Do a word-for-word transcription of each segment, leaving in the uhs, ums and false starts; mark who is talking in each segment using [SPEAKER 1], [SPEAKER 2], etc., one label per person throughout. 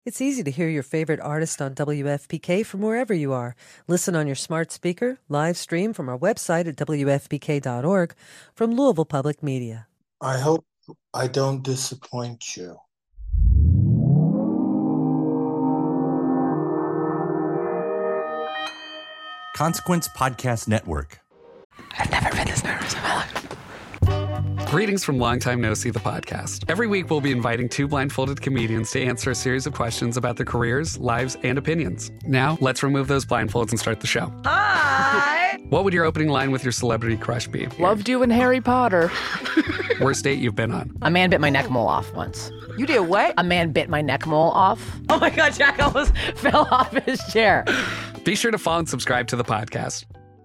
[SPEAKER 1] It's easy to hear your favorite artist on W F P K from wherever you are. Listen on your smart speaker, live stream from our website at W F P K dot org from Louisville Public Media.
[SPEAKER 2] I hope I don't disappoint you.
[SPEAKER 3] Consequence Podcast Network.
[SPEAKER 4] I've never been this nervous in my life.
[SPEAKER 5] Greetings from Long Time No See, the podcast. Every week, we'll be inviting two blindfolded comedians to answer a series of questions about their careers, lives, and opinions. Now, let's remove those blindfolds and start the show.
[SPEAKER 4] Hi!
[SPEAKER 5] What would your opening line with your celebrity crush be?
[SPEAKER 4] Loved you in Harry Potter.
[SPEAKER 5] Worst date you've been on?
[SPEAKER 4] A man bit my neck mole off once.
[SPEAKER 6] You did what?
[SPEAKER 4] A man bit my neck mole off. Oh my God, Jack almost fell off his chair.
[SPEAKER 5] Be sure to follow and subscribe to the podcast.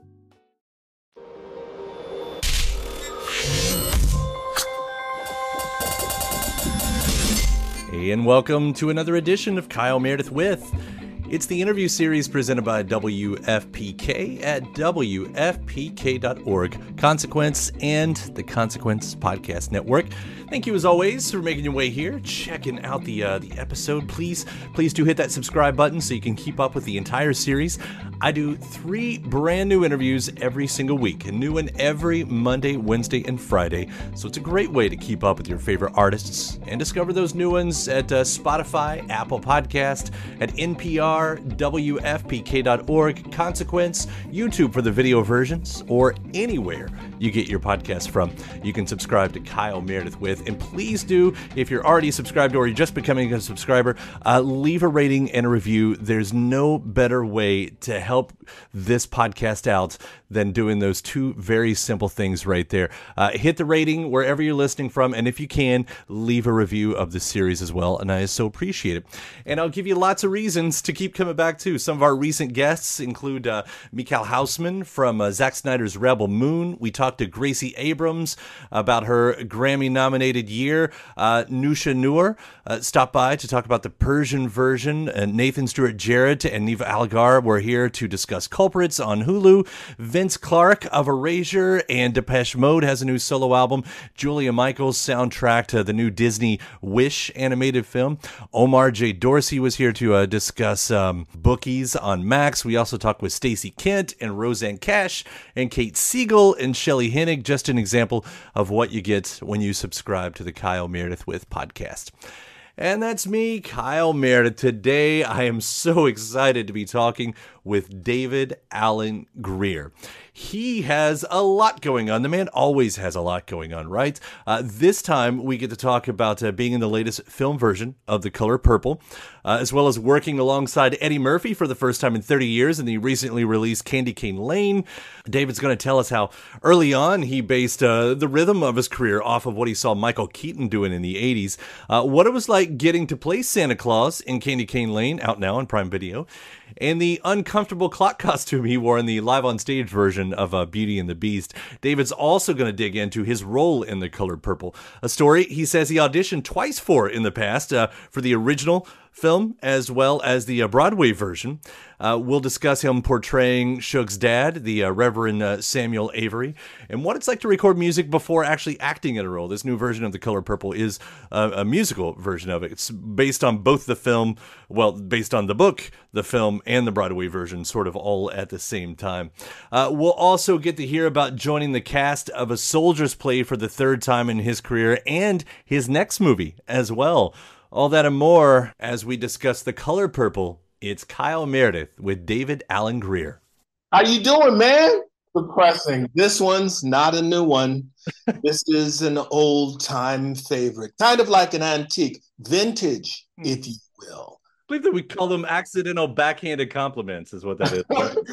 [SPEAKER 3] Hey, and welcome to another edition of Kyle Meredith With. It's the interview series presented by W F P K at W F P K dot org, Consequence, and the Consequence Podcast Network. Thank you, as always, for making your way here, checking out the uh, the episode. Please, please do hit that subscribe button so you can keep up with the entire series. I do three brand new interviews every single week, a new one every Monday, Wednesday, and Friday. So it's a great way to keep up with your favorite artists and discover those new ones at uh, Spotify, Apple Podcast, at N P R, W F P K dot org, Consequence, YouTube for the video versions, or anywhere you get your podcast from. You can subscribe to Kyle Meredith With. And please do, if you're already subscribed or you're just becoming a subscriber, uh, leave a rating and a review. There's no better way to help this podcast out than doing those two very simple things right there. Uh, hit the rating wherever you're listening from, and if you can, leave a review of the series as well, and I so appreciate it. And I'll give you lots of reasons to keep coming back to. Some of our recent guests include uh, Michael Hausman from uh, Zack Snyder's Rebel Moon. We talked to Gracie Abrams about her Grammy-nominated year. Uh, Nusha Noor uh, stopped by to talk about the Persian version. And Nathan Stewart Jarrett and Neva Algar were here to discuss Culprits on Hulu. Vince Clarke of Erasure and Depeche Mode has a new solo album. Julia Michaels soundtrack to the new Disney Wish animated film. Omar J. Dorsey was here to uh, discuss um, Bookies on Max. We also talked with Stacey Kent and Roseanne Cash and Kate Siegel and Shelley Hennig. Just an example of what you get when you subscribe to the Kyle Meredith With podcast. And that's me, Kyle Meredith. Today, I am so excited to be talking with David Alan Grier. He has a lot going on. The man always has a lot going on, right? Uh, this time, we get to talk about uh, being in the latest film version of The Color Purple, uh, as well as working alongside Eddie Murphy for the first time in thirty years in the recently released Candy Cane Lane. David's going to tell us how early on he based uh, the rhythm of his career off of what he saw Michael Keaton doing in the eighties, uh, what it was like getting to play Santa Claus in Candy Cane Lane, out now on Prime Video, and the uncomfortable clock costume he wore in the live-on-stage version of uh, Beauty and the Beast. David's also going to dig into his role in The Color Purple, a story he says he auditioned twice for in the past, uh, for the original film as well as the uh, Broadway version. Uh, we'll discuss him portraying Suge's dad, the uh, Reverend uh, Samuel Avery, and what it's like to record music before actually acting in a role. This new version of The Color Purple is uh, a musical version of it. It's based on both the film, well, based on the book, the film, and the Broadway version, sort of all at the same time. Uh, we'll also get to hear about joining the cast of A Soldier's Play for the third time in his career and his next movie as well. All that and more as we discuss The Color Purple. It's Kyle Meredith with David Alan Grier.
[SPEAKER 2] How you doing, man? Depressing. This one's not a new one. This is an old-time favorite, kind of like an antique, vintage, if you will.
[SPEAKER 3] I believe that we call them accidental backhanded compliments is what that is.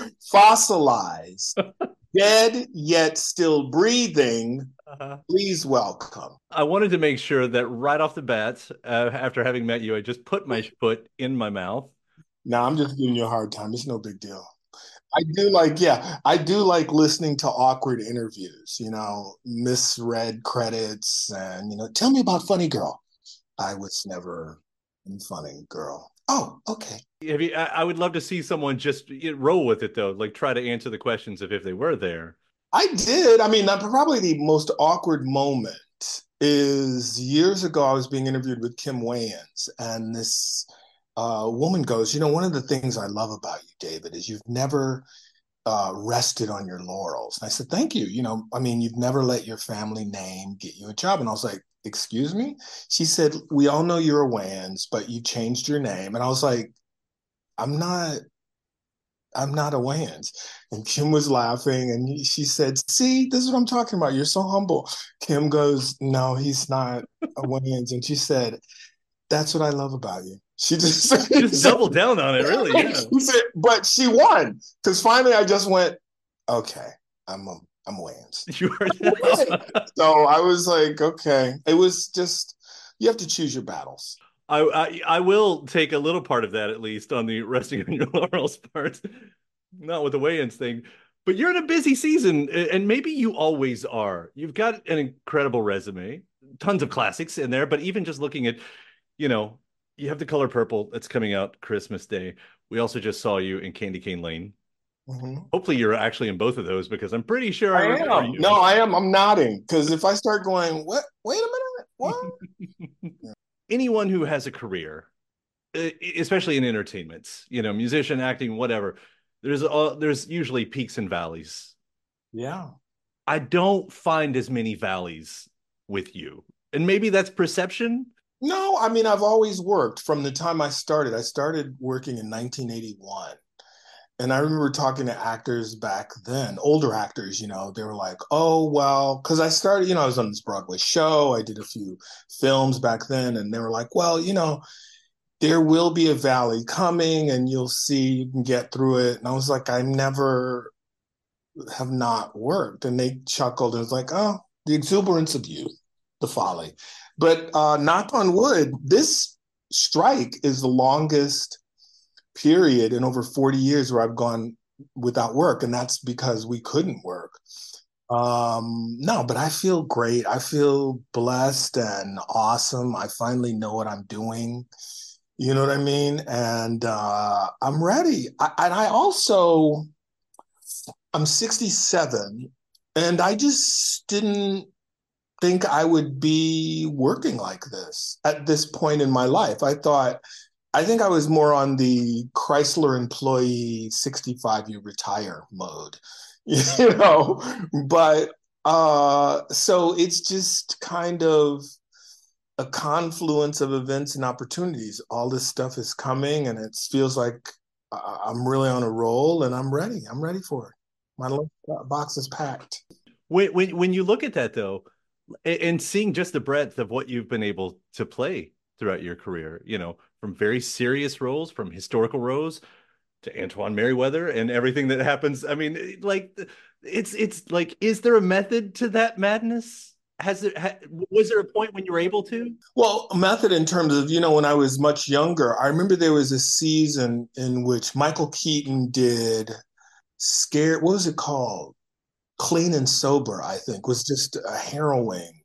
[SPEAKER 2] Fossilized, dead yet still breathing.
[SPEAKER 3] Uh-huh.
[SPEAKER 2] Please welcome.
[SPEAKER 3] I wanted to make sure that right off the bat, uh, after having met you, I just put my foot in my mouth.
[SPEAKER 2] No, I'm just giving you a hard time. It's no big deal. I do like, yeah, I do like listening to awkward interviews, you know, misread credits and, you know, tell me about Funny Girl. I was never in Funny Girl. Oh, okay.
[SPEAKER 3] Have you, I, I would love to see someone just roll with it, though, like try to answer the questions if, if they were there.
[SPEAKER 2] I did. I mean, probably the most awkward moment is years ago, I was being interviewed with Kim Wayans, and this a woman goes, you know, one of the things I love about you, David, is you've never uh, rested on your laurels. And I said, thank you. You know, I mean, you've never let your family name get you a job. And I was like, excuse me? She said, we all know you're a Wayans, but you changed your name. And I was like, I'm not, I'm not a Wayans. And Kim was laughing and she said, see, this is what I'm talking about. You're so humble. Kim goes, no, he's not a Wayans. And she said, that's what I love about you. She just,
[SPEAKER 3] just doubled down on it, really. Yeah.
[SPEAKER 2] She said, but she won. Because finally I just went, okay, I'm a, I'm Wayans. You are so I was like, okay. It was just, you have to choose your battles.
[SPEAKER 3] I, I I will take a little part of that, at least, on the resting on your laurels part. Not with the Wayans thing. But you're in a busy season, and maybe you always are. You've got an incredible resume, tons of classics in there, but even just looking at, you know, you have The Color Purple that's coming out Christmas Day. We also just saw you in Candy Cane Lane. Mm-hmm. Hopefully you're actually in both of those, because I'm pretty sure
[SPEAKER 2] I, I am. You. No, I am. I'm nodding, because if I start going, what? Wait a minute. What?
[SPEAKER 3] Anyone who has a career, especially in entertainment, you know, musician, acting, whatever, there's uh, there's usually peaks and valleys.
[SPEAKER 2] Yeah.
[SPEAKER 3] I don't find as many valleys with you. And maybe that's perception.
[SPEAKER 2] No, I mean, I've always worked from the time I started. I started working in nineteen eighty-one. And I remember talking to actors back then, older actors, you know, they were like, oh, well, because I started, you know, I was on this Broadway show. I did a few films back then. And they were like, well, you know, there will be a valley coming and you'll see, you can get through it. And I was like, I never have not worked. And they chuckled and was like, oh, the exuberance of youth, the folly. But uh, knock on wood, this strike is the longest period in over forty years where I've gone without work. And that's because we couldn't work. Um, no, but I feel great. I feel blessed and awesome. I finally know what I'm doing. You know what I mean? And uh, I'm ready. I, and I also, I'm sixty-seven, and I just didn't think I would be working like this at this point in my life. I thought, I think I was more on the Chrysler employee sixty-five, you retire mode, you know, but uh, so it's just kind of a confluence of events and opportunities. All this stuff is coming and it feels like I'm really on a roll and I'm ready. I'm ready for it. My box is packed.
[SPEAKER 3] When, when, when you look at that though, and seeing just the breadth of what you've been able to play throughout your career, you know, from very serious roles, from historical roles to Antoine Merriweather and everything that happens. I mean, like, it's it's like, is there a method to that madness? Has there ha, was there a point when you were able to?
[SPEAKER 2] Well, a method in terms of, you know, when I was much younger, I remember there was a season in which Michael Keaton did Scared, what was it called? Clean and Sober, I think, was just a harrowing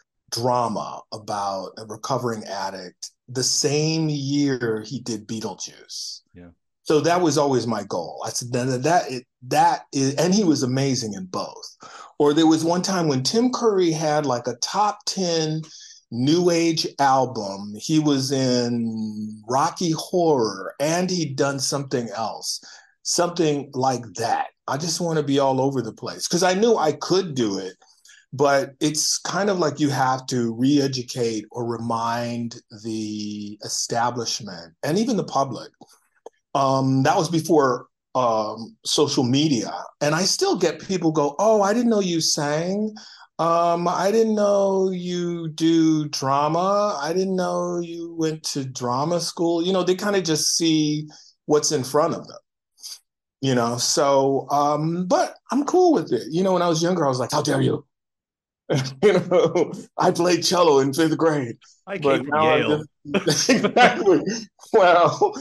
[SPEAKER 2] drama about a recovering addict. The same year he did Beetlejuice.
[SPEAKER 3] Yeah.
[SPEAKER 2] So that was always my goal. I said that that it, that is, and he was amazing in both. Or there was one time when Tim Curry had like a top ten new age album. He was in Rocky Horror and he'd done something else, something like that. I just want to be all over the place because I knew I could do it. But it's kind of like you have to re-educate or remind the establishment and even the public. Um, that was before um, social media. And I still get people go, oh, I didn't know you sang. Um, I didn't know you do drama. I didn't know you went to drama school. You know, they kind of just see what's in front of them. You know, so, um, but I'm cool with it. You know, when I was younger, I was like, how dare you? You know, I played cello in fifth grade.
[SPEAKER 3] I came from Yale.
[SPEAKER 2] Just, exactly. Well,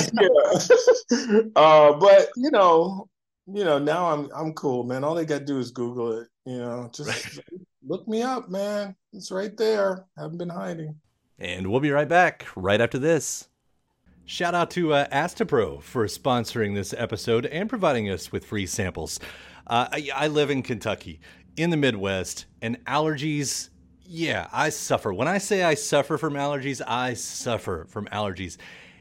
[SPEAKER 2] yeah. uh, but you know, you know, now I'm I'm cool, man. All they got to do is Google it. You know, just right. Look me up, man. It's right there. I haven't been hiding.
[SPEAKER 3] And we'll be right back right after this. Shout out to uh, Astapro for sponsoring this episode and providing us with free samples. Uh, I, I live in Kentucky, in the Midwest, and allergies, yeah, I suffer. When I say I suffer from allergies, I suffer from allergies.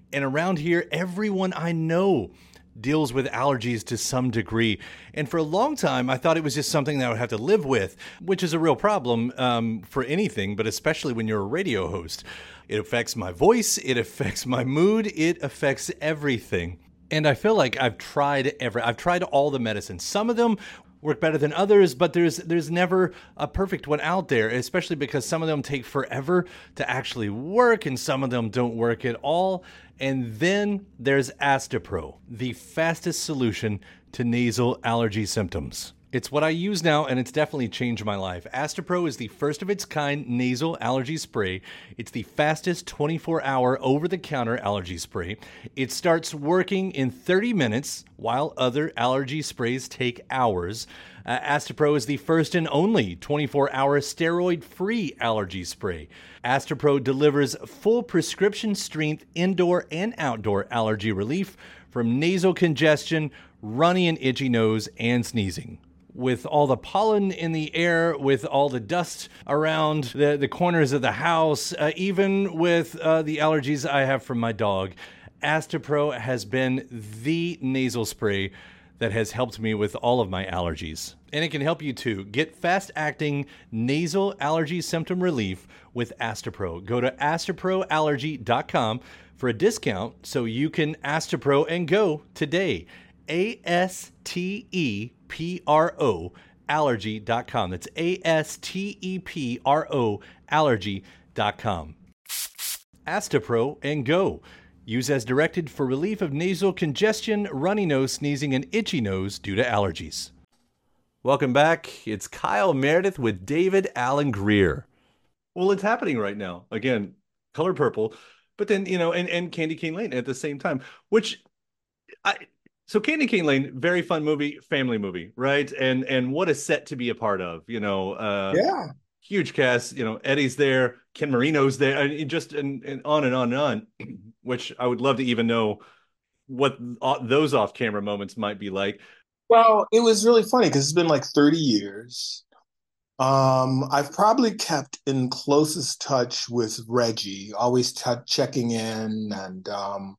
[SPEAKER 3] And around here, everyone I know deals with allergies to some degree. And for a long time, I thought it was just something that I would have to live with, which is a real problem um, for anything, but especially when you're a radio host. It affects my voice, it affects my mood, it affects everything. And I feel like I've tried every, I've tried all the medicines. Some of them work better than others, but there's there's never a perfect one out there, especially because some of them take forever to actually work and some of them don't work at all. And then there's Astepro, the fastest solution to nasal allergy symptoms. It's what I use now, and it's definitely changed my life. Astepro is the first of its kind nasal allergy spray. It's the fastest twenty-four hour over-the-counter allergy spray. It starts working in thirty minutes, while other allergy sprays take hours. Uh, Astepro is the first and only twenty-four hour steroid-free allergy spray. Astepro delivers full prescription strength indoor and outdoor allergy relief from nasal congestion, runny and itchy nose, and sneezing. With all the pollen in the air, with all the dust around the, the corners of the house, uh, even with uh, the allergies I have from my dog, Astepro has been the nasal spray that has helped me with all of my allergies. And it can help you too. Get fast-acting nasal allergy symptom relief with Astepro. Go to astepro allergy dot com for a discount so you can Astepro and go today. A S T E P R O allergy dot com. That's A S T E P R O allergy dot com. Astepro and go. Use as directed for relief of nasal congestion, runny nose, sneezing, and itchy nose due to allergies. Welcome back. It's Kyle Meredith with David Alan Grier. Well, it's happening right now. Again, Color Purple, but then, you know, and, and Candy Cane Lane at the same time, which I... So Candy Cane Lane, very fun movie, family movie, right? And and what a set to be a part of, you know. Uh,
[SPEAKER 2] yeah.
[SPEAKER 3] Huge cast, you know, Eddie's there, Ken Marino's there, and just and, and on and on and on, which I would love to even know what those off-camera moments might be like.
[SPEAKER 2] Well, it was really funny because it's been like thirty years. Um, I've probably kept in closest touch with Reggie, always t- checking in and um,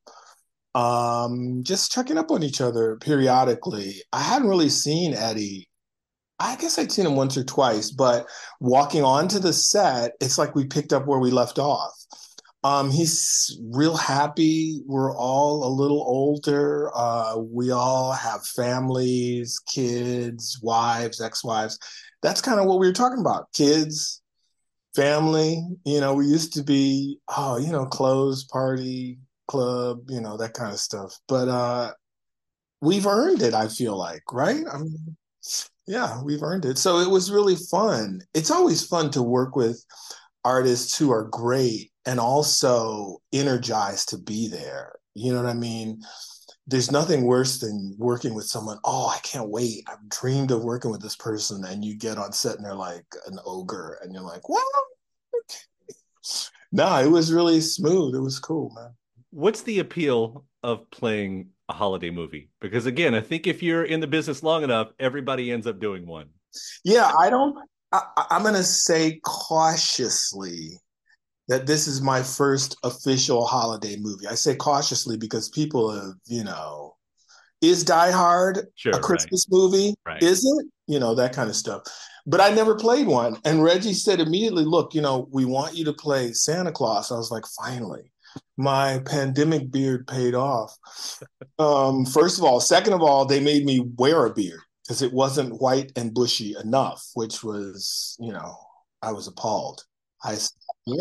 [SPEAKER 2] um, just checking up on each other periodically. I hadn't really seen Eddie. I guess I'd seen him once or twice, but walking onto the set, it's like we picked up where we left off. Um, he's real happy. We're all a little older. Uh, we all have families, kids, wives, ex-wives. That's kind of what we were talking about. Kids, family. You know, we used to be, oh, you know, clothes, party, club, you know, that kind of stuff. But uh, we've earned it, I feel like, right? I mean, yeah, we've earned it. So it was really fun. It's always fun to work with artists who are great and also energized to be there. You know what I mean? There's nothing worse than working with someone, oh, I can't wait. I've dreamed of working with this person. And you get on set and they're like an ogre. And you're like, what? Okay. No, it was really smooth. It was cool, man.
[SPEAKER 3] What's the appeal of playing a holiday movie? Because again, I think if you're in the business long enough, everybody ends up doing one.
[SPEAKER 2] Yeah, I don't, I, I'm going to say cautiously that this is my first official holiday movie. I say cautiously because people have, you know, is Die Hard
[SPEAKER 3] sure,
[SPEAKER 2] a Christmas
[SPEAKER 3] right.
[SPEAKER 2] movie?
[SPEAKER 3] Right.
[SPEAKER 2] Is it? You know, that kind of stuff. But I never played one. And Reggie said immediately, look, you know, we want you to play Santa Claus. I was like, finally. My pandemic beard paid off. Um, first of all. Second of all, they made me wear a beard because it wasn't white and bushy enough, which was, you know, I was appalled. I said,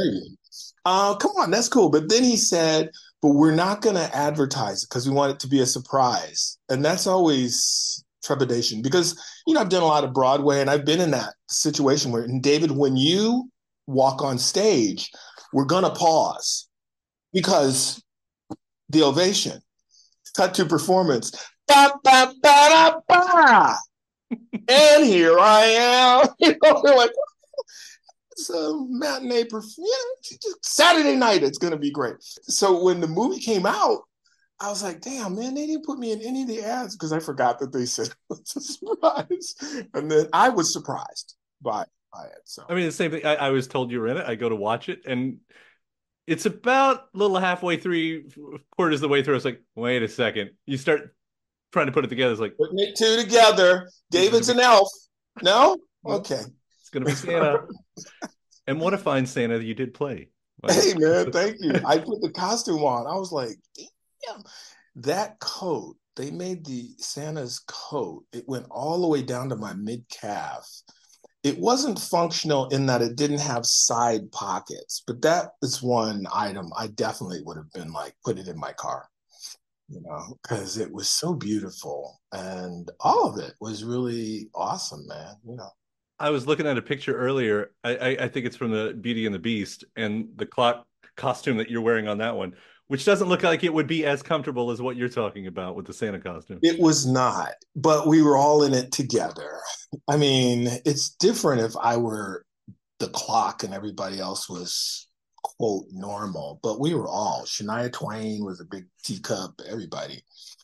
[SPEAKER 2] uh, come on, that's cool. But then he said, but we're not going to advertise it because we want it to be a surprise. And that's always trepidation because, you know, I've done a lot of Broadway and I've been in that situation where, and David, when you walk on stage, we're going to pause. Because the ovation, cut to performance, ba, ba, ba, da, ba. And here I am. You know, they're like, it's a matinee performance. Yeah, Saturday night, it's going to be great. So when the movie came out, I was like, damn, man, they didn't put me in any of the ads because I forgot that they said it was a surprise. And then I was surprised by, by it. So
[SPEAKER 3] I mean, the same thing. I, I was told you were in it. I go to watch it and It's about a little halfway through, quarters of the way through. It's like, wait a second. You start trying to put it together. It's like,
[SPEAKER 2] putting it two together. David's an elf. No? Okay.
[SPEAKER 3] It's going to be Santa. And what a fine Santa you did play. Wow.
[SPEAKER 2] Hey, man, thank you. I put the costume on. I was like, damn. That coat, they made the Santa's coat. It went all the way down to my mid-calf. It wasn't functional in that it didn't have side pockets, but that is one item I definitely would have been like, put it in my car, you know, because it was so beautiful. And all of it was really awesome, man, you know.
[SPEAKER 3] I was looking at a picture earlier. I, I, I think it's from the Beauty and the Beast, and the clock costume that you're wearing on that one, which doesn't look like it would be as comfortable as what you're talking about with the Santa costume.
[SPEAKER 2] It was not, but we were all in it together. I mean, it's different if I were the clock and everybody else was, quote, normal, but we were all. Shania Twain was a big teacup, everybody.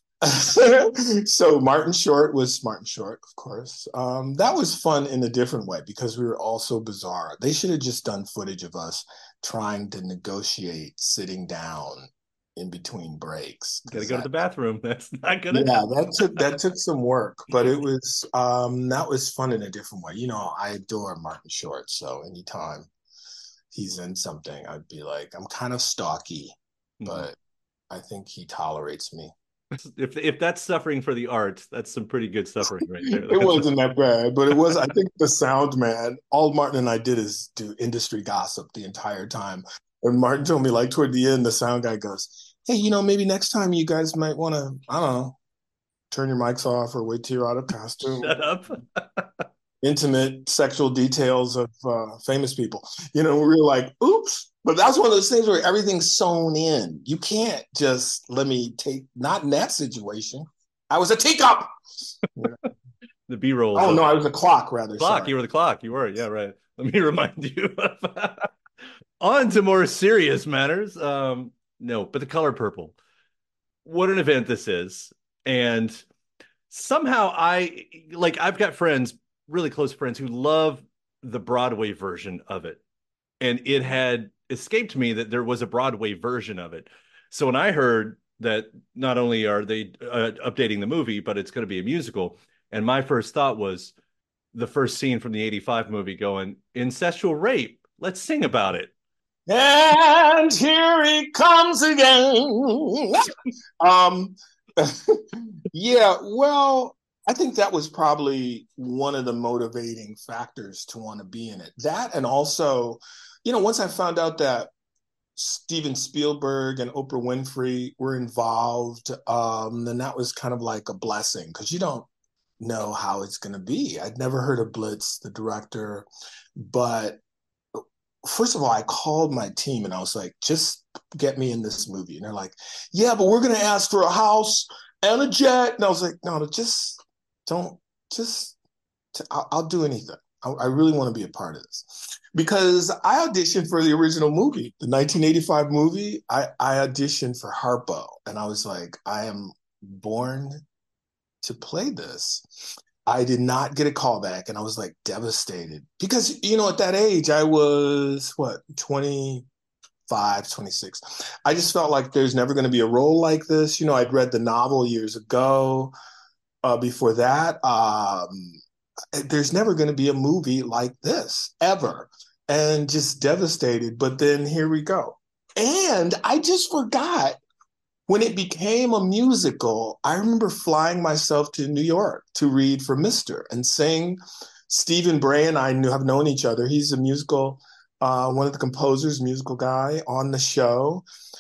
[SPEAKER 2] So Martin Short was Martin Short, of course. Um, that was fun in a different way because we were all so bizarre. They should have just done footage of us trying to negotiate sitting down in between breaks.
[SPEAKER 3] Gotta go to the bathroom. That's not gonna
[SPEAKER 2] yeah that took that took some work, but it was um that was fun in a different way. You know, I adore Martin Short, so anytime he's in something, I'd be like, I'm kind of stalky, but I think he tolerates me.
[SPEAKER 3] If if that's suffering for the art, that's some pretty good suffering right there.
[SPEAKER 2] It wasn't that bad, but it was. I think the sound man, all Martin and I did is do industry gossip the entire time. And Martin told me, like, toward the end, the sound guy goes, hey, you know, maybe next time you guys might want to, I don't know, turn your mics off or wait till you're out of costume.
[SPEAKER 3] Shut up.
[SPEAKER 2] Intimate sexual details of uh, famous people. You know, we were like, oops. But that's one of those things where everything's sewn in. You can't just let me take, not in that situation. I was a teacup.
[SPEAKER 3] The B-roll.
[SPEAKER 2] Oh, no, I was a clock, rather.
[SPEAKER 3] Clock,
[SPEAKER 2] sorry.
[SPEAKER 3] you were the clock. You were, yeah, right. Let me remind you. On to more serious matters. Um, no, but the color purple. What an event this is. And somehow I, like, I've got friends, really close friends, who love the Broadway version of it. And it had escaped me that there was a Broadway version of it. So when I heard that not only are they uh, updating the movie, but it's going to be a musical, and my first thought was the first scene from the eighty-five movie going, incestual rape, let's sing about it.
[SPEAKER 2] And here he comes again. um, yeah, well, I think that was probably one of the motivating factors to want to be in it. That, and also, you know, once I found out that Steven Spielberg and Oprah Winfrey were involved, um, then that was kind of like a blessing, because you don't know how it's going to be. I'd never heard of Blitz, the director, but first of all, I called my team and I was like, just get me in this movie. And they're like, yeah, but we're going to ask for a house and a jet. And I was like, no, just don't, just, I'll, I'll do anything. I, I really want to be a part of this. Because I auditioned for the original movie, the nineteen eighty-five movie. I, I auditioned for Harpo. And I was like, I am born to play this. I did not get a call back, and I was like devastated because, you know, at that age, I was what, twenty-five, twenty-six. I just felt like there's never going to be a role like this. You know, I'd read the novel years ago. Uh, before that, um, there's never going to be a movie like this ever, and just devastated. But then here we go. And I just forgot, when it became a musical, I remember flying myself to New York to read for Mister and sing. Stephen Bray and I knew, have known each other. He's a musical, uh, one of the composers, musical guy on the show.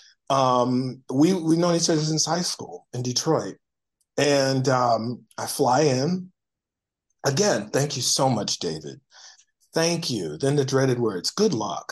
[SPEAKER 2] Um, we, we've known each other since high school in Detroit. And um, I fly in. Again, thank you so much, David. Thank you. Then the dreaded words, good luck.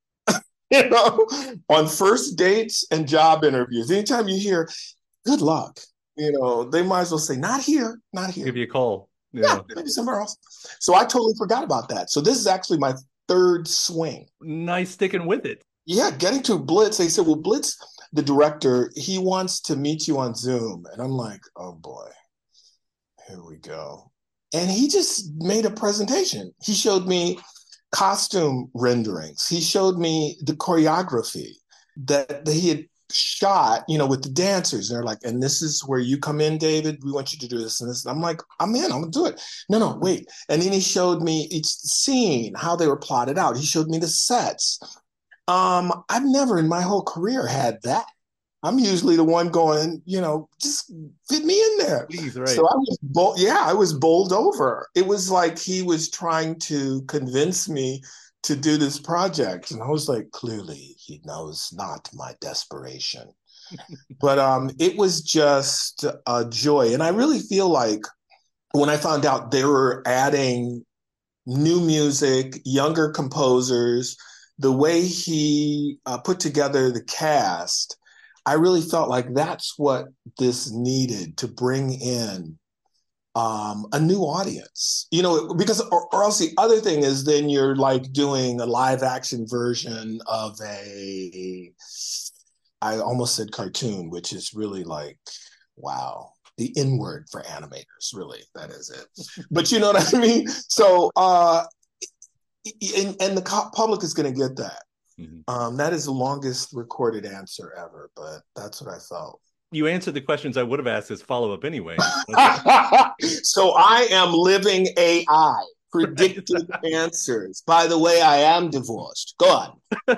[SPEAKER 2] You know, on first dates and job interviews, anytime you hear good luck, you know, they might as well say, not here, not here.
[SPEAKER 3] Give you a call.
[SPEAKER 2] Yeah, yeah, maybe somewhere else. So I totally forgot about that. So this is actually my third swing.
[SPEAKER 3] Nice sticking with it.
[SPEAKER 2] Yeah, getting to Blitz, they said, well, Blitz, the director, he wants to meet you on Zoom. And I'm like, oh boy, here we go. And he just made a presentation. He showed me costume renderings. He showed me the choreography. that he had shot, you know, with the dancers. They're like, and this is where you come in, David. We want you to do this and this. And I'm like, I'm in, I'm gonna do it. No, no, wait. And then he showed me each scene, how they were plotted out. He showed me the sets. Um, I've never in my whole career had that. I'm usually the one going, you know, just fit me in there.
[SPEAKER 3] Please, right.
[SPEAKER 2] So I was, bold, yeah, I was bowled over. It was like he was trying to convince me to do this project. And I was like, clearly he knows not my desperation. But um, it was just a joy. And I really feel like when I found out they were adding new music, younger composers, the way he uh, put together the cast, I really felt like that's what this needed to bring in um, a new audience, you know, because, or, or else the other thing is then you're like doing a live action version of a, I almost said cartoon, which is really like, wow, the N word for animators, really, that is it. But you know what I mean? So, uh, and, and the public is going to get that. Mm-hmm. Um, that is the longest recorded answer ever, but that's what I felt.
[SPEAKER 3] You answered the questions I would have asked as follow-up anyway.
[SPEAKER 2] So I am living A I, predictive answers. By the way, I am divorced. Go on.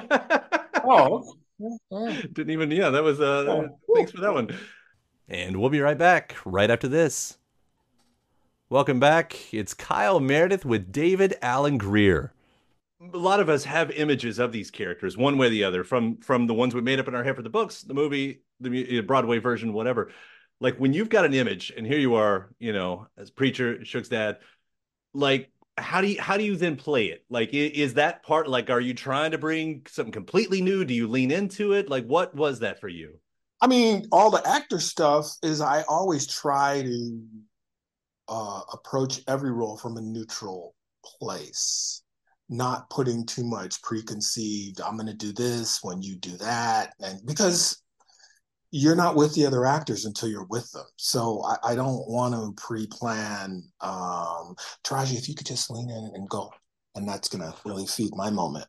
[SPEAKER 3] Oh. Didn't even, yeah, that was, uh, oh. Thanks for that one. And we'll be right back right after this. Welcome back. It's Kyle Meredith with David Alan Grier. A lot of us have images of these characters one way or the other, from from the ones we made up in our head for the books, the movie, the Broadway version, whatever. Like when you've got an image and here you are, you know, as Preacher, Shook's dad, like how do you how do you then play it? Like is that part, like are you trying to bring something completely new? Do you lean into it? Like what was that for you?
[SPEAKER 2] I mean, all the actor stuff is I always try to uh, approach every role from a neutral place. Not putting too much preconceived, I'm going to do this when you do that. And because you're not with the other actors until you're with them. So I, I don't want to pre-plan, um, Taraji, if you could just lean in and go. And that's going to really feed my moment.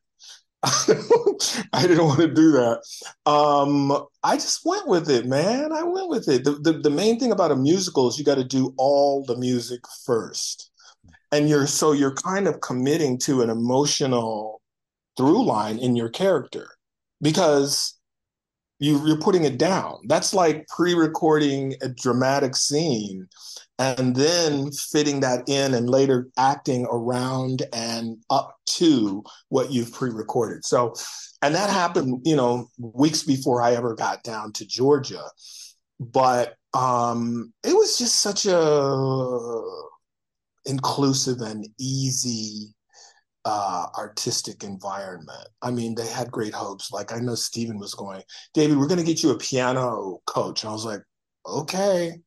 [SPEAKER 2] I didn't want to do that. Um, I just went with it, man. I went with it. The, the, the main thing about a musical is you got to do all the music first. And you're so you're kind of committing to an emotional through line in your character because you, you're putting it down. That's like pre-recording a dramatic scene and then fitting that in and later acting around and up to what you've pre-recorded. So, and that happened, you know, weeks before I ever got down to Georgia. But um, it was just such a inclusive and easy uh, artistic environment. I mean, they had great hopes. Like I know Stephen was going, David, we're going to get you a piano coach. And I was like, okay.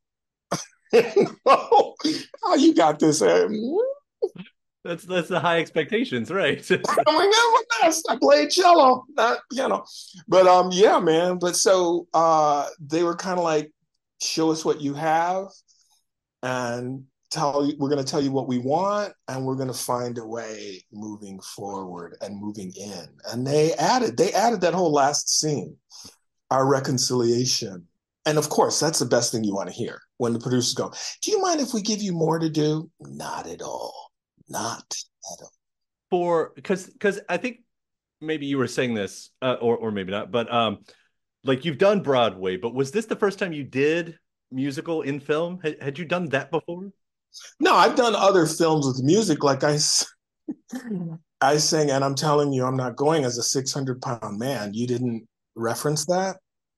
[SPEAKER 2] Oh, you got this.
[SPEAKER 3] That's that's the high expectations, right?
[SPEAKER 2] I'm like, oh my gosh, I played cello, not piano. But um, yeah, man. But so uh, they were kind of like, show us what you have, and tell you, we're going to tell you what we want, and we're going to find a way moving forward and moving in. And they added, they added that whole last scene, our reconciliation. And of course, that's the best thing you want to hear when the producers go, do you mind if we give you more to do? Not at all. Not at all.
[SPEAKER 3] For, because because I think maybe you were saying this, uh, or or maybe not, but um, like you've done Broadway, but was this the first time you did musical in film? Had, had you done that before?
[SPEAKER 2] No, I've done other films with music. Like I, I sang, and I'm telling you, I'm not going as a six hundred pound man. You didn't reference that,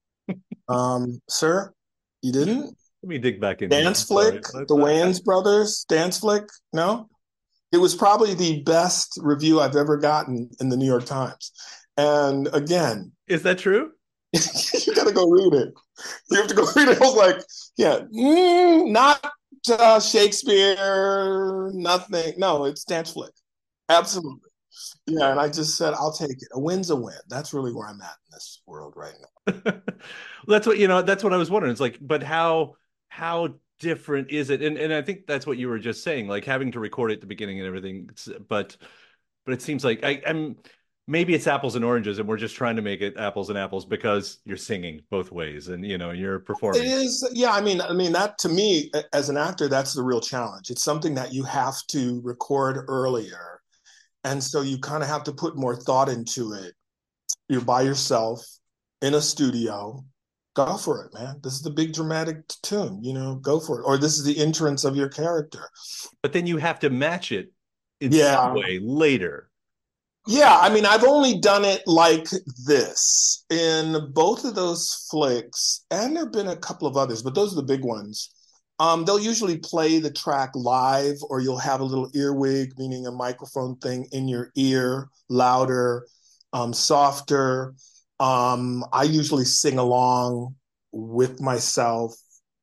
[SPEAKER 2] um, sir? You didn't?
[SPEAKER 3] Let me dig back in.
[SPEAKER 2] Dance flick, the Wayans brothers, dance flick? No? It was probably the best review I've ever gotten in the New York Times. And again,
[SPEAKER 3] is that true?
[SPEAKER 2] You got to go read it. You have to go read it. I was like, yeah, mm, not uh, Shakespeare, nothing. No, it's dance flick. Absolutely. Yeah, and I just said, I'll take it. A win's a win. That's really where I'm at in this world right now.
[SPEAKER 3] Well, that's what, you know, that's what I was wondering. It's like, but how, how different is it? And and I think that's what you were just saying, like having to record it at the beginning and everything. But, but it seems like I, I'm, maybe it's apples and oranges, and we're just trying to make it apples and apples because you're singing both ways, and you know you're
[SPEAKER 2] It
[SPEAKER 3] performing.
[SPEAKER 2] is, yeah. I mean, I mean that to me as an actor, that's the real challenge. It's something that you have to record earlier, and so you kind of have to put more thought into it. You're by yourself in a studio. Go for it, man. This is the big dramatic tune, you know, go for it. Or this is the entrance of your character.
[SPEAKER 3] But then you have to match it in
[SPEAKER 2] Yeah.
[SPEAKER 3] some way later.
[SPEAKER 2] Yeah, I mean, I've only done it like this in both of those flicks, and there have been a couple of others, but those are the big ones. Um, they'll usually play the track live, or you'll have a little earwig, meaning a microphone thing in your ear, louder, um, softer. Um, I usually sing along with myself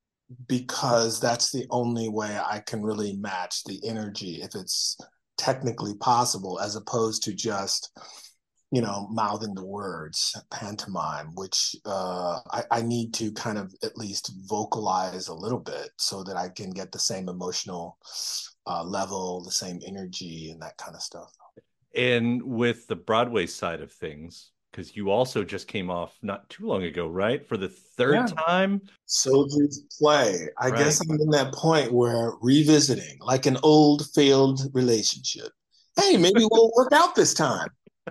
[SPEAKER 2] because that's the only way I can really match the energy if it's technically possible, as opposed to just, you know, mouthing the words, pantomime, which uh, I, I need to kind of at least vocalize a little bit so that I can get the same emotional uh, level, the same energy, and that kind of stuff.
[SPEAKER 3] And with the Broadway side of things, because you also just came off not too long ago, right? For the third
[SPEAKER 2] Yeah.
[SPEAKER 3] time?
[SPEAKER 2] Soldier's Play. I
[SPEAKER 3] Right.
[SPEAKER 2] guess I'm in that point where revisiting, like an old failed relationship. Hey, maybe we'll work out this time.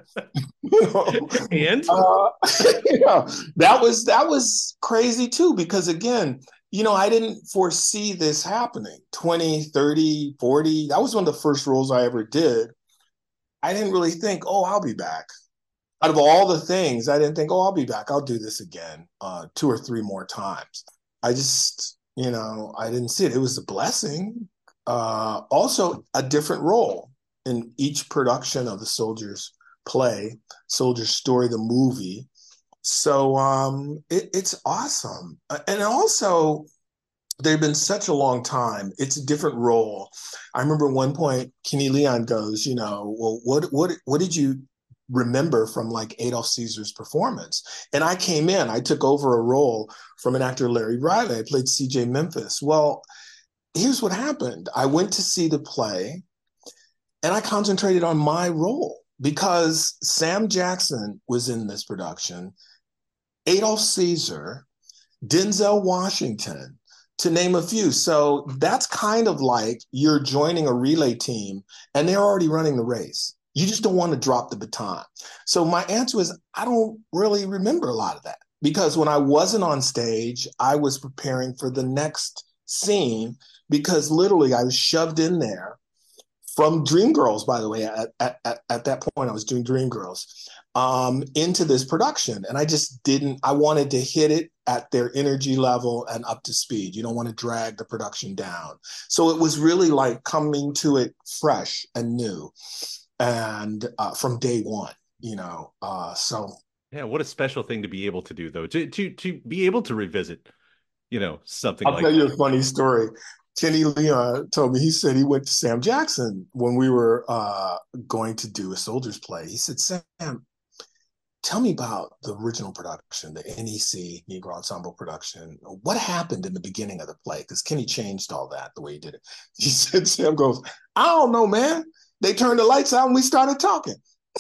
[SPEAKER 2] You know?
[SPEAKER 3] And?
[SPEAKER 2] Uh, you know, that was that was crazy too, because again, you know, I didn't foresee this happening. twenty, thirty, forty. That was one of the first roles I ever did. I didn't really think, oh, I'll be back. Out of all the things, I didn't think, oh, I'll be back. I'll do this again uh, two or three more times. I just, you know, I didn't see it. It was a blessing. Uh, also, a different role in each production of the Soldier's Play, Soldier's Story, the movie. So um, it, it's awesome. And also, they've been such a long time. It's a different role. I remember at one point, Kenny Leon goes, you know, well, what what what did you remember from like Adolph Caesar's performance? And I came in, I took over a role from an actor, Larry Riley. I played C J Memphis. Well, here's what happened. I went to see the play and I concentrated on my role because Sam Jackson was in this production, Adolph Caesar, Denzel Washington, to name a few. So that's kind of like you're joining a relay team and they're already running the race. You just don't want to drop the baton. So my answer is, I don't really remember a lot of that, because when I wasn't on stage, I was preparing for the next scene, because literally I was shoved in there from Dreamgirls, by the way. At, at, at that point, I was doing Dreamgirls, um, into this production. And I just didn't, I wanted to hit it at their energy level and up to speed. You don't want to drag the production down. So it was really like coming to it fresh and new. And uh, from day one, you know, uh, so.
[SPEAKER 3] Yeah, what a special thing to be able to do, though, to to to be able to revisit, you know, something
[SPEAKER 2] I'll
[SPEAKER 3] like
[SPEAKER 2] tell
[SPEAKER 3] that.
[SPEAKER 2] you a funny story. Kenny Leon told me, he said he went to Sam Jackson when we were uh, going to do a Soldier's Play. He said, Sam, tell me about the original production, the N E C, Negro Ensemble production. What happened in the beginning of the play? Because Kenny changed all that, the way he did it. He said, Sam goes, I don't know, man. They turned the lights out and we started talking.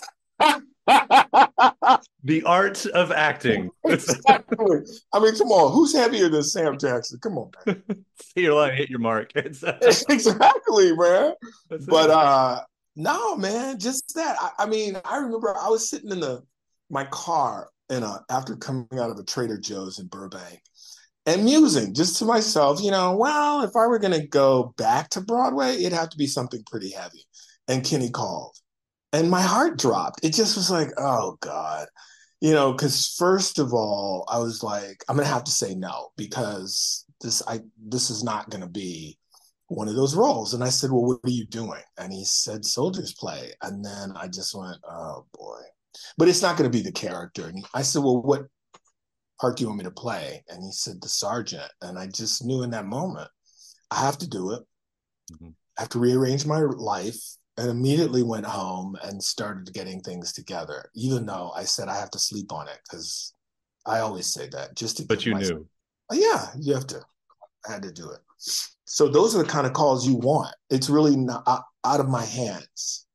[SPEAKER 3] The art of acting.
[SPEAKER 2] Exactly. I mean, come on. Who's heavier than Sam Jackson? Come on, man.
[SPEAKER 3] See your line, hit your mark. It's, uh,
[SPEAKER 2] Exactly, man.
[SPEAKER 3] that's
[SPEAKER 2] But
[SPEAKER 3] it.
[SPEAKER 2] uh, no, man, just that. I, I mean, I remember I was sitting in the my car in a, after coming out of a Trader Joe's in Burbank, and musing just to myself, you know, well, if I were going to go back to Broadway, it'd have to be something pretty heavy. And Kenny called. And my heart dropped. It just was like, oh, God. You know, because first of all, I was like, I'm going to have to say no, because this I this is not going to be one of those roles. And I said, well, what are you doing? And he said, Soldier's Play. And then I just went, oh, boy. But it's not going to be the character. And I said, well, what part do you want me to play? And he said, the sergeant. And I just knew in that moment, I have to do it. Mm-hmm. I have to rearrange my life. And immediately went home and started getting things together, even though I said I have to sleep on it, because I always say that just to.
[SPEAKER 3] But you
[SPEAKER 2] myself,
[SPEAKER 3] knew.
[SPEAKER 2] Yeah, you have to. I had to do it. So those are the kind of calls you want. It's really not out of my hands.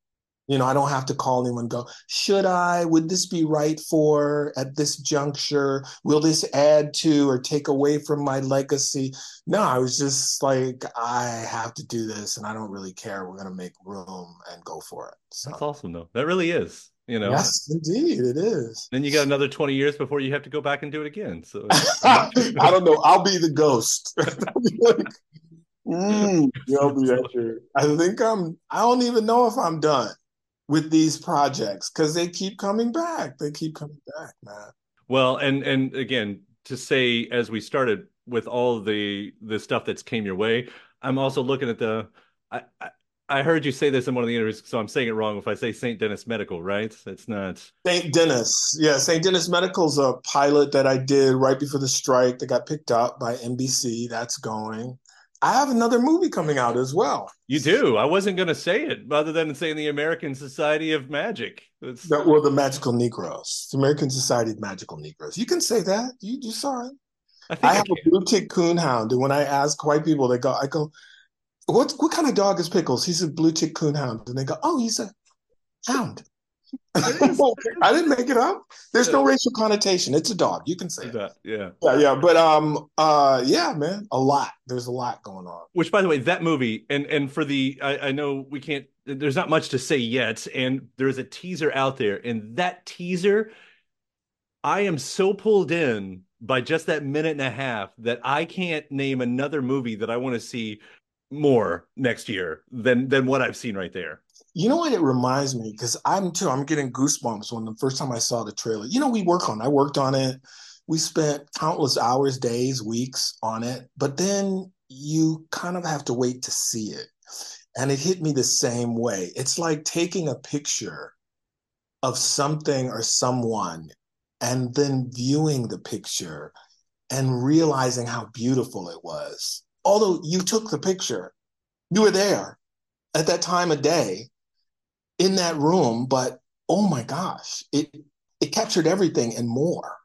[SPEAKER 2] You know, I don't have to call anyone and go, should I? Would this be right for at this juncture? Will this add to or take away from my legacy? No, I was just like, I have to do this and I don't really care. We're going to make room and go for it. So.
[SPEAKER 3] That's awesome, though. That really is, you know.
[SPEAKER 2] Yes, indeed, it is.
[SPEAKER 3] Then you got another twenty years before you have to go back and do it again. So
[SPEAKER 2] I don't know. I'll be the ghost. like, mm, you'll be after. I think I'm, I don't even know if I'm done with these projects because they keep coming back. They keep coming back, man.
[SPEAKER 3] Well, and and again, to say as we started with all the the stuff that's came your way, I'm also looking at the. I, I I heard you say this in one of the interviews, so I'm saying it wrong if I say Saint Denis Medical, right? It's not
[SPEAKER 2] Saint Denis. Yeah, Saint Denis Medical's a pilot that I did right before the strike that got picked up by N B C. That's going. I have another movie coming out as well.
[SPEAKER 3] You do? I wasn't going to say it other than saying the American Society of Magic. It's...
[SPEAKER 2] That, well, the Magical Negroes. The American Society of Magical Negroes. You can say that. You, you saw it. I, think I have I a blue tick coonhound, and when I ask white people, they go, I go, what, what kind of dog is Pickles? He's a blue tick coonhound. And they go, oh, he's a hound. I didn't make it up. There's no racial connotation. It's a dog. You can say
[SPEAKER 3] that. Yeah.
[SPEAKER 2] Yeah, yeah. But um uh yeah, man, a lot. There's a lot going on.
[SPEAKER 3] Which, by the way, that movie, and and for the I, I know we can't there's not much to say yet, and there's a teaser out there, and that teaser, I am so pulled in by just that minute and a half that I can't name another movie that I want to see more next year than than what I've seen right there.
[SPEAKER 2] You know what it reminds me? Because I'm too, I'm getting goosebumps when the first time I saw the trailer. You know, we work on, I worked on it. We spent countless hours, days, weeks on it. But then you kind of have to wait to see it. And it hit me the same way. It's like taking a picture of something or someone and then viewing the picture and realizing how beautiful it was. Although you took the picture, you were there at that time of day, in that room, but oh my gosh, it it captured everything and more.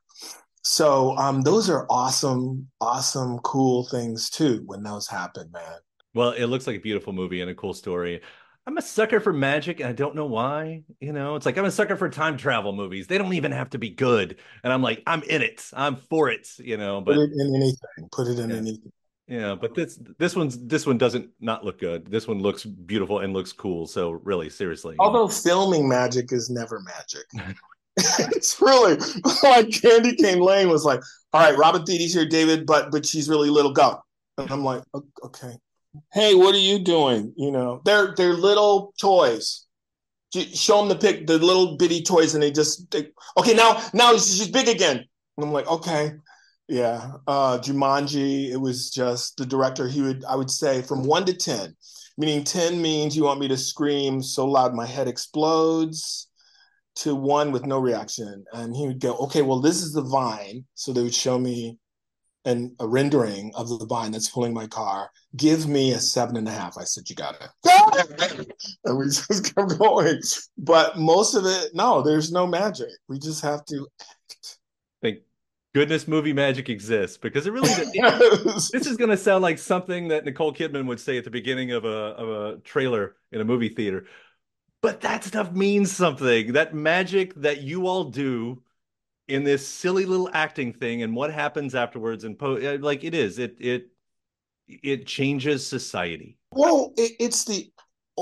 [SPEAKER 2] So um, those are awesome, awesome, cool things too when those happen, man.
[SPEAKER 3] Well, it looks like a beautiful movie and a cool story. I'm a sucker for magic, and I don't know why. You know, it's like I'm a sucker for time travel movies. They don't even have to be good, and I'm like, I'm in it. I'm for it. You know, but
[SPEAKER 2] put it in anything. Put it in
[SPEAKER 3] yeah.
[SPEAKER 2] anything.
[SPEAKER 3] Yeah, but this this one's this one doesn't not look good. This one looks beautiful and looks cool. So really, seriously.
[SPEAKER 2] Although filming magic is never magic. It's really like Candy Cane Lane was like, all right, Robin Theady's here, David, but but she's really little, go. And I'm like, okay. Hey, what are you doing? You know, they're they're little toys. Show them the pic, the little bitty toys, and they just they, okay. Now now she's big again. And I'm like, okay. Yeah, uh, Jumanji, it was just the director, he would, I would say from one to ten, meaning ten means you want me to scream so loud my head explodes, to one with no reaction. And he would go, okay, well, this is the vine. So they would show me an, a rendering of the vine that's pulling my car. Give me a seven and a half. I said, you got it. And we just kept going. But most of it, no, there's no magic. We just have to act.
[SPEAKER 3] Thank goodness movie magic exists, because it really does. Yes. This is going to sound like something that Nicole Kidman would say at the beginning of a of a trailer in a movie theater, but that stuff means something. That magic that you all do in this silly little acting thing, and what happens afterwards, and po- like it is, it it it changes society.
[SPEAKER 2] Well, it, it's the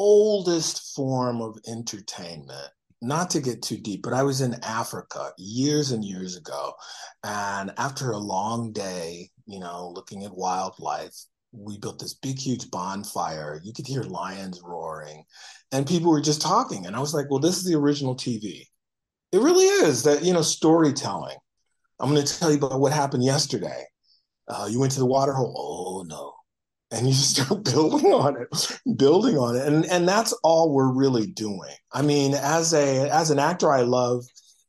[SPEAKER 2] oldest form of entertainment. Not to get too deep, but I was in Africa years and years ago. And after a long day, you know, looking at wildlife, we built this big, huge bonfire. You could hear lions roaring and people were just talking. And I was like, well, this is the original T V. It really is that, you know, storytelling. I'm going to tell you about what happened yesterday. Uh, you went to the water hole. Oh, no. And you just start building on it, building on it. And, and that's all we're really doing. I mean, as a as an actor, I love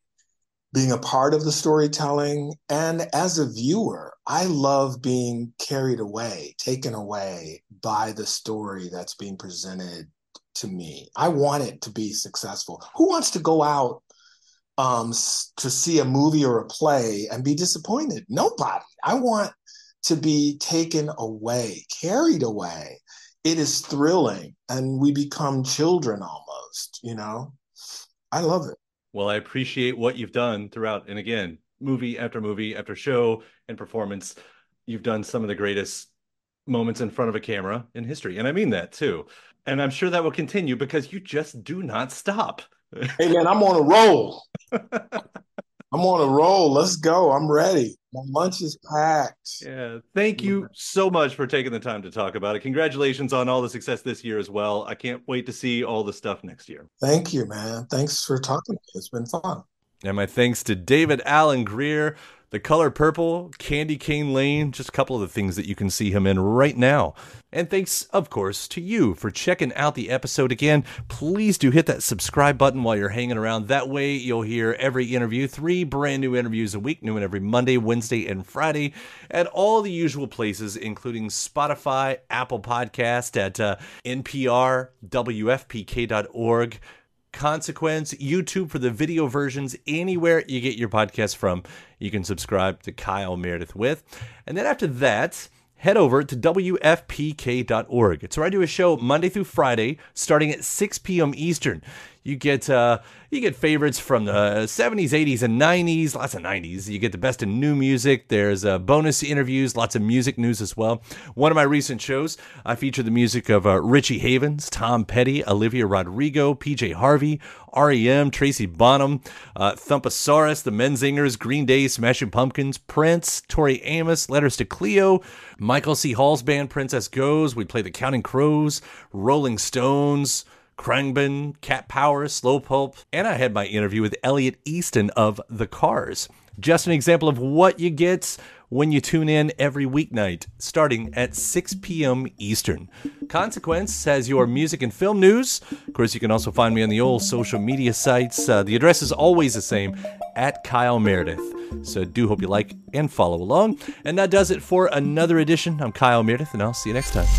[SPEAKER 2] being a part of the storytelling. And as a viewer, I love being carried away, taken away by the story that's being presented to me. I want it to be successful. Who wants to go out um, to see a movie or a play and be disappointed? Nobody. I want to be taken away, carried away it is thrilling, and we become children almost, you know? I love it.
[SPEAKER 3] Well, I appreciate what you've done throughout. And again, movie after movie after show and performance, you've done some of the greatest moments in front of a camera in history. And I mean that too. And I'm sure that will continue because you just do not stop.
[SPEAKER 2] Hey, man, I'm on a roll. I'm on a roll. Let's go. I'm ready. My lunch is packed.
[SPEAKER 3] Yeah. Thank you so much for taking the time to talk about it. Congratulations on all the success this year as well. I can't wait to see all the stuff next year.
[SPEAKER 2] Thank you, man. Thanks for talking to me. It's been fun.
[SPEAKER 3] And my thanks to David Alan Grier, The Color Purple, Candy Cane Lane, just a couple of the things that you can see him in right now. And thanks, of course, to you for checking out the episode again. Please do hit that subscribe button while you're hanging around. That way you'll hear every interview, three brand new interviews a week, new and every Monday, Wednesday, and Friday at all the usual places, including Spotify, Apple Podcast, at uh, N P R, W F P K dot org. Consequence, YouTube for the video versions, anywhere you get your podcast from, you can subscribe to Kyle Meredith With. And then after that, head over to W F P K dot org. It's where I do a show Monday through Friday, starting at six p.m. Eastern. You get uh, you get favorites from the seventies, eighties, and nineties, lots of nineties. You get the best in new music. There's uh, bonus interviews, lots of music news as well. One of my recent shows, I feature the music of uh, Richie Havens, Tom Petty, Olivia Rodrigo, P J Harvey, R E M, Tracy Bonham, uh, Thumpasaurus, The Menzingers, Green Day, Smashing Pumpkins, Prince, Tori Amos, Letters to Cleo, Michael C. Hall's band Princess Goes. We play the Counting Crows, Rolling Stones, Khruangbin, Cat Power, Slow Pulp, and I had my interview with Elliot Easton of The Cars. Just an example of what you get when you tune in every weeknight, starting at six p.m. Eastern. Consequence has your music and film news. Of course, you can also find me on the old social media sites. Uh, the address is always the same, at Kyle Meredith. So I do hope you like and follow along. And that does it for another edition. I'm Kyle Meredith, and I'll see you next time.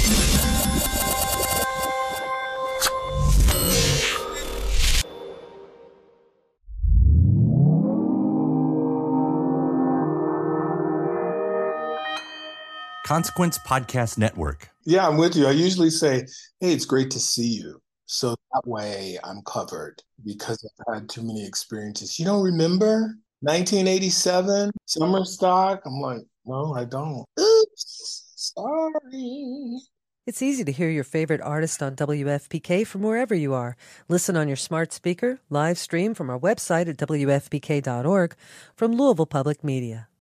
[SPEAKER 3] Consequence Podcast Network.
[SPEAKER 2] Yeah, I'm with you. I usually say, hey, it's great to see you. So that way I'm covered because I've had too many experiences. You don't remember nineteen eighty-seven summer stock? I'm like, no, I don't. Oops, sorry.
[SPEAKER 1] It's easy to hear your favorite artist on W F P K from wherever you are. Listen on your smart speaker, live stream from our website at W F P K dot org, from Louisville Public Media.